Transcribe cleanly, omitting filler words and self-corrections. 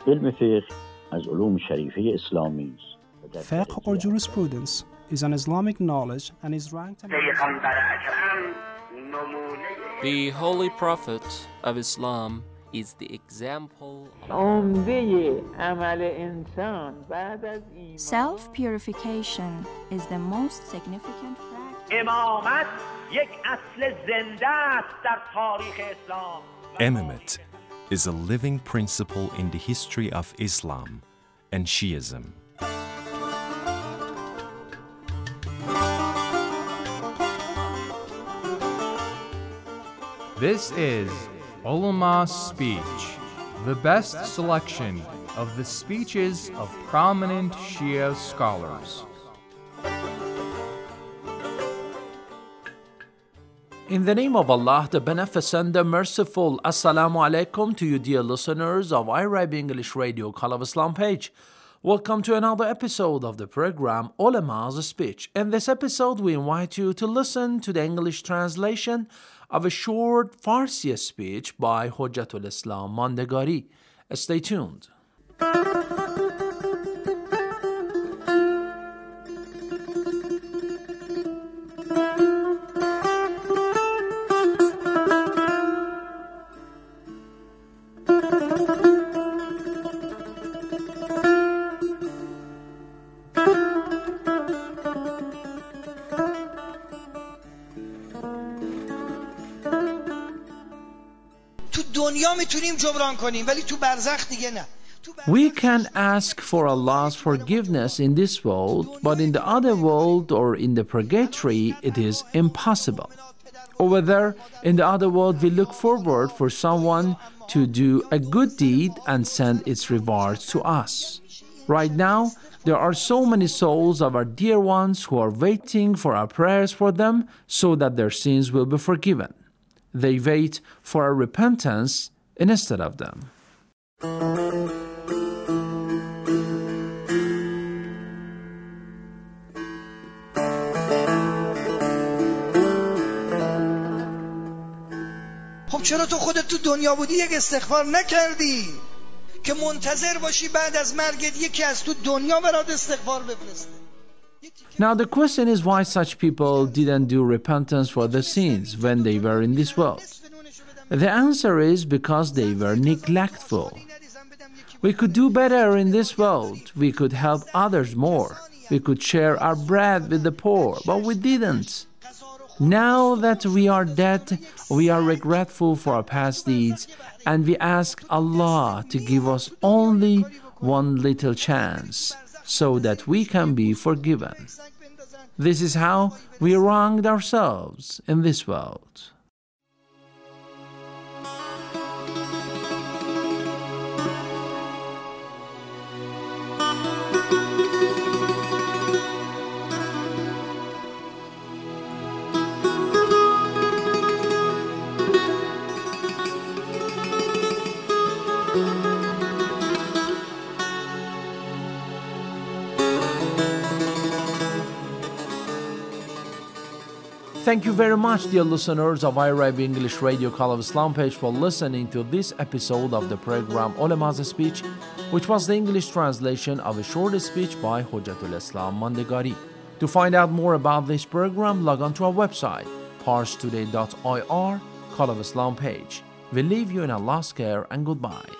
علم فقه از علوم شریفه اسلامی است. Fiqh or jurisprudence is an Islamic knowledge and is ranked The Holy Prophet of Islam is the example Self-purification is the most significant practice. Imamate is a living principle in the history of Islam and Shiism. This is Ulama's Speech, the best selection of the speeches of prominent Shia scholars. In the name of Allah, the Beneficent, the Merciful, Assalamu alaikum to you dear listeners of Arabic English Radio Call of Islam page. Welcome to another episode of the program Ulama's Speech. In this episode, we invite you to listen to the English translation of a short Farsi speech by Hujjatul Islam Mandegari. Stay tuned. We can ask for Allah's forgiveness in this world, but in the other world or in the purgatory, it is impossible. Over there, in the other world, we look forward for someone to do a good deed and send its rewards to us. Right now, there are so many souls of our dear ones who are waiting for our prayers for them so that their sins will be forgiven. They wait for our repentance instead of them. خب چرا تو خودت تو دنیا بودی یک استغفار نکردی که منتظر باشی بعد از مرگت یکی از تو دنیا برات استغفار بفرسته؟ Now the question is why such people didn't do repentance for their sins when they were in this world. The answer is because they were neglectful. We could do better in this world. We could help others more. We could share our bread with the poor, but we didn't. Now that we are dead, we are regretful for our past deeds, and we ask Allah to give us only one little chance so that we can be forgiven. This is how we wronged ourselves in this world. Thank you very much, dear listeners of Arabic English Radio Call of Islam page, for listening to this episode of the program Ulama's Speech, which was the English translation of a short speech by Hujjatul Islam Mandegari. To find out more about this program, log on to our website, parstoday.ir, Call of Islam page. We leave you in Allah's care and goodbye.